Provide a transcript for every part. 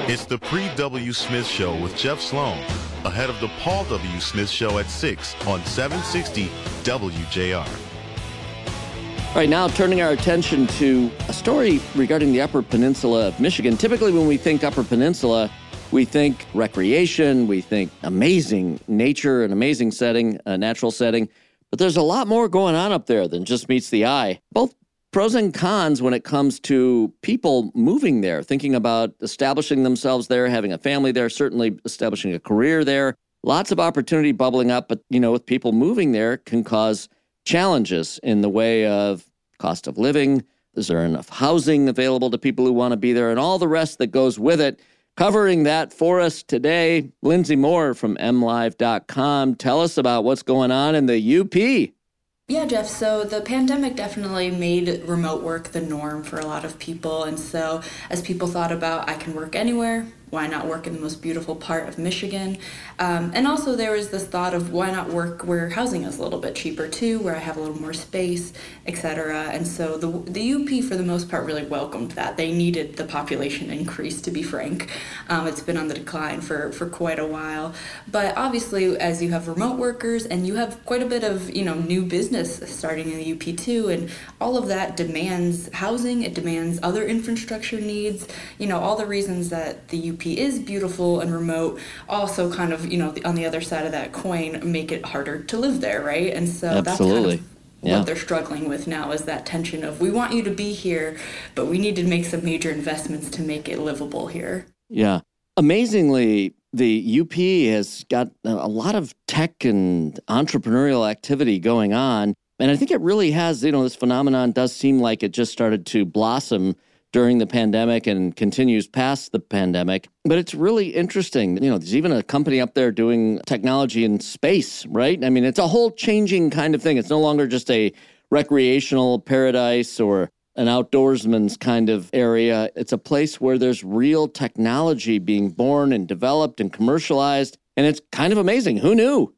It's the Pre-W. Smith Show with Jeff Sloan, ahead of the Paul W. Smith Show at 6 on 760 WJR. All right, now turning our attention to a story regarding the Upper Peninsula of Michigan. Typically when we think Upper Peninsula, we think recreation, we think amazing nature, an amazing setting, a natural setting. But there's a lot more going on up there than just meets the eye. Both pros and cons when it comes to people moving there, thinking about establishing themselves there, having a family there, certainly establishing a career there. Lots of opportunity bubbling up, but, with people moving there can cause challenges in the way of cost of living. Is there enough housing available to people who want to be there, and all the rest that goes with it? Covering that for us today, Lindsay Moore from MLive.com. Tell us about what's going on in the UP. Yeah, Jeff, so the pandemic definitely made remote work the norm for a lot of people. And so as people thought about, I can work anywhere, why not work in the most beautiful part of Michigan? And also there was this thought of why not work where housing is a little bit cheaper too, where I have a little more space, etc. And so the UP for the most part really welcomed that. They needed the population increase, to be frank. It's been on the decline for quite a while. But obviously as you have remote workers and you have quite a bit of new business starting in the UP too, and all of that demands housing, it demands other infrastructure needs, all the reasons that the UP is beautiful and remote also kind of, on the other side of that coin, make it harder to live there, right? And so Absolutely. That's kind of what they're struggling with now, is that tension of, we want you to be here, but we need to make some major investments to make it livable here. Yeah. Amazingly, the UP has got a lot of tech and entrepreneurial activity going on. And I think it really has, this phenomenon does seem like it just started to blossom during the pandemic and continues past the pandemic. But it's really interesting. There's even a company up there doing technology in space, right? I mean, it's a whole changing kind of thing. It's no longer just a recreational paradise or an outdoorsman's kind of area. It's a place where there's real technology being born and developed and commercialized. And it's kind of amazing. Who knew?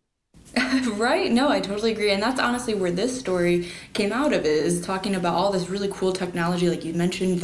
Right. No, I totally agree. And that's honestly where this story came out of, is talking about all this really cool technology. Like you mentioned,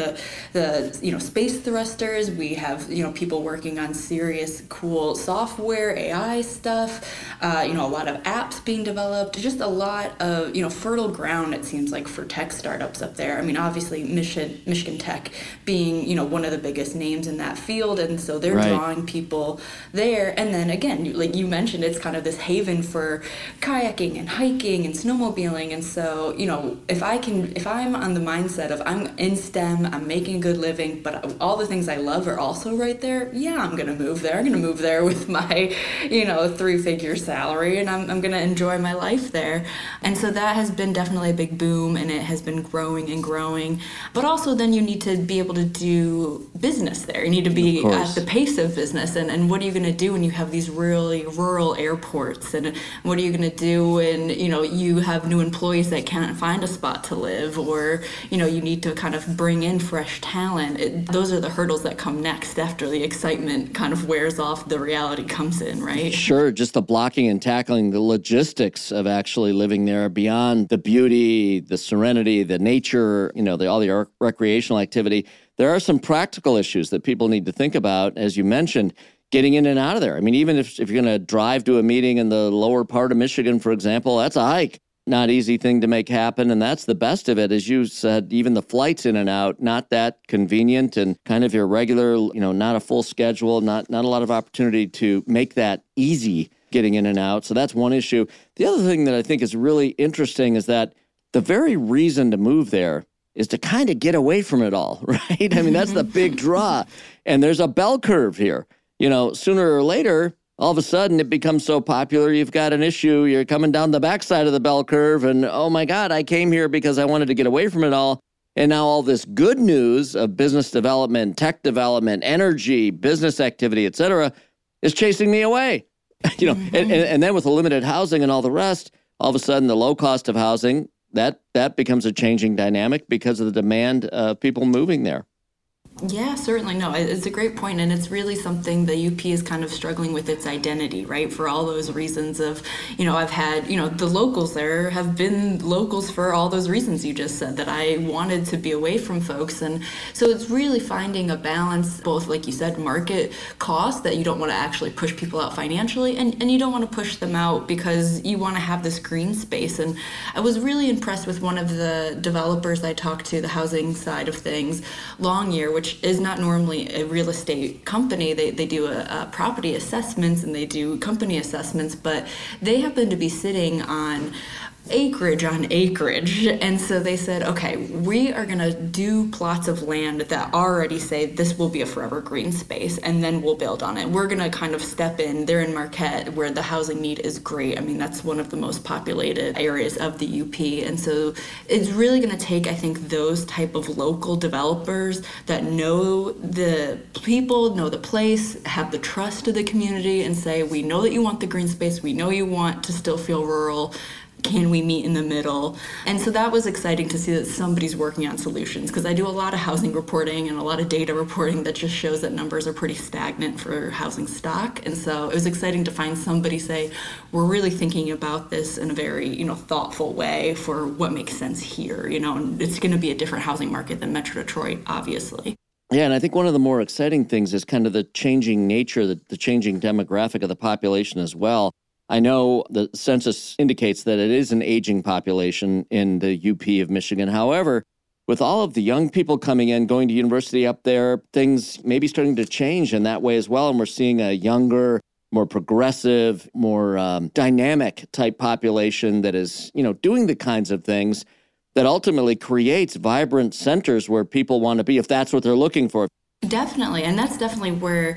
the space thrusters. We have, people working on serious cool software, AI stuff, a lot of apps being developed, just a lot of, fertile ground, it seems like, for tech startups up there. I mean, obviously Michigan Tech being, one of the biggest names in that field. And so they're drawing people there. And then again, like you mentioned, it's kind of this haven for kayaking and hiking and snowmobiling. And so, if I'm on the mindset of I'm in STEM, I'm making a good living, but all the things I love are also right there, I'm going to move there. I'm going to move there with my, 3-figure salary, and I'm going to enjoy my life there. And so that has been definitely a big boom, and it has been growing and growing. But also then you need to be able to do business there. You need to be at the pace of business. And what are you going to do when you have these really rural airports? And what are you going to do when, you have new employees that can't find a spot to live, or, you need to kind of bring in fresh talent? Those are the hurdles that come next after the excitement kind of wears off, the reality comes in, right? Sure. Just the blocking and tackling, the logistics of actually living there beyond the beauty, the serenity, the nature, all the recreational activity. There are some practical issues that people need to think about, as you mentioned, getting in and out of there. I mean, even if you're going to drive to a meeting in the lower part of Michigan, for example, that's a hike. Not easy thing to make happen. And that's the best of it. As you said, even the flights in and out, not that convenient and kind of irregular, not a full schedule, not a lot of opportunity to make that easy getting in and out. So that's one issue. The other thing that I think is really interesting is that the very reason to move there is to kind of get away from it all, right? I mean, that's the big draw. And there's a bell curve here. Sooner or later, all of a sudden it becomes so popular, you've got an issue, you're coming down the backside of the bell curve, and oh my God, I came here because I wanted to get away from it all. And now all this good news of business development, tech development, energy, business activity, et cetera, is chasing me away. And then with the limited housing and all the rest, all of a sudden the low cost of housing, that becomes a changing dynamic because of the demand of people moving there. Yeah, certainly. No, it's a great point, and it's really something the UP is kind of struggling with its identity, right? For all those reasons of, I've had, the locals there have been locals for all those reasons you just said, that I wanted to be away from folks. And so it's really finding a balance, both, like you said, market cost, that you don't want to actually push people out financially, and you don't want to push them out because you want to have this green space. And I was really impressed with one of the developers I talked to, the housing side of things, Longyear, which is not normally a real estate company. They do a property assessments and they do company assessments, but they happen to be sitting on acreage on acreage. And so they said, okay, we are going to do plots of land that already say this will be a forever green space, and then we'll build on it. We're going to kind of step in. They're in Marquette, where the housing need is great. I mean, that's one of the most populated areas of the UP. And so it's really going to take, I think, those type of local developers that know the people, know the place, have the trust of the community, and say, we know that you want the green space. We know you want to still feel rural. Can we meet in the middle? And so that was exciting to see that somebody's working on solutions, because I do a lot of housing reporting and a lot of data reporting that just shows that numbers are pretty stagnant for housing stock. And so it was exciting to find somebody say, we're really thinking about this in a very, thoughtful way for what makes sense here, and it's going to be a different housing market than Metro Detroit, obviously. Yeah, and I think one of the more exciting things is kind of the changing nature, the changing demographic of the population as well. I know the census indicates that it is an aging population in the UP of Michigan. However, with all of the young people coming in, going to university up there, things may be starting to change in that way as well. And we're seeing a younger, more progressive, more dynamic type population that is, doing the kinds of things that ultimately creates vibrant centers where people want to be, if that's what they're looking for. Definitely. And that's definitely where,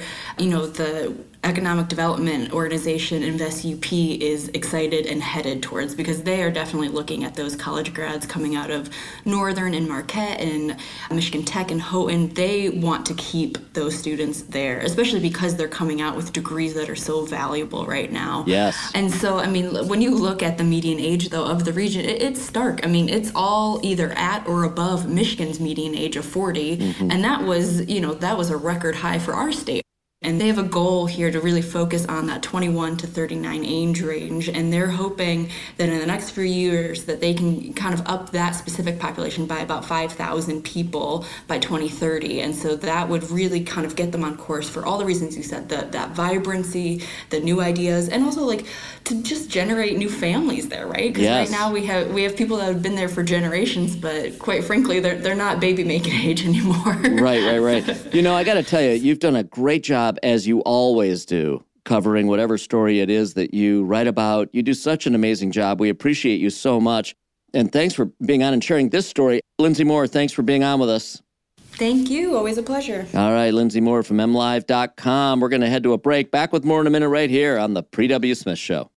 the Economic Development Organization, Invest UP, is excited and headed towards, because they are definitely looking at those college grads coming out of Northern and Marquette and Michigan Tech and Houghton. They want to keep those students there, especially because they're coming out with degrees that are so valuable right now. Yes. And so, when you look at the median age, though, of the region, it's stark. It's all either at or above Michigan's median age of 40. Mm-hmm. And that was a record high for our state. And they have a goal here to really focus on that 21 to 39 age range. And they're hoping that in the next few years that they can kind of up that specific population by about 5,000 people by 2030. And so that would really kind of get them on course for all the reasons you said, that vibrancy, the new ideas, and also to just generate new families there, right? Because yes. Right now we have people that have been there for generations, but quite frankly, they're not baby making age anymore. Right. I got to tell you, you've done a great job, as you always do, covering whatever story it is that you write about. You do such an amazing job. We appreciate you so much. And thanks for being on and sharing this story. Lindsay Moore, thanks for being on with us. Thank you. Always a pleasure. All right, Lindsay Moore from MLive.com. We're going to head to a break. Back with more in a minute right here on The Pre-W. Smith Show.